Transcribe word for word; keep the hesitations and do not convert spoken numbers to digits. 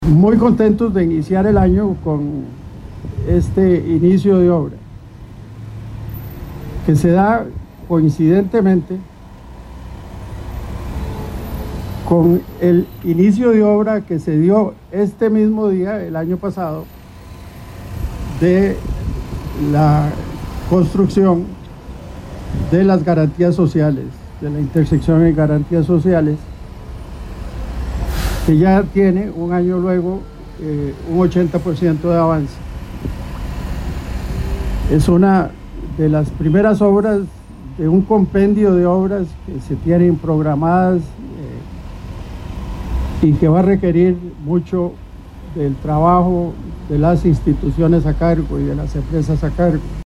Muy contentos de iniciar el año con este inicio de obra, que se da coincidentemente con el inicio de obra que se dio este mismo día, el año pasado, de la construcción de las garantías sociales, de la intersección de garantías sociales, que ya tiene un año luego eh, un ochenta por ciento de avance. Es una de las primeras obras de un compendio de obras que se tienen programadas eh, y que va a requerir mucho del trabajo de las instituciones a cargo y de las empresas a cargo.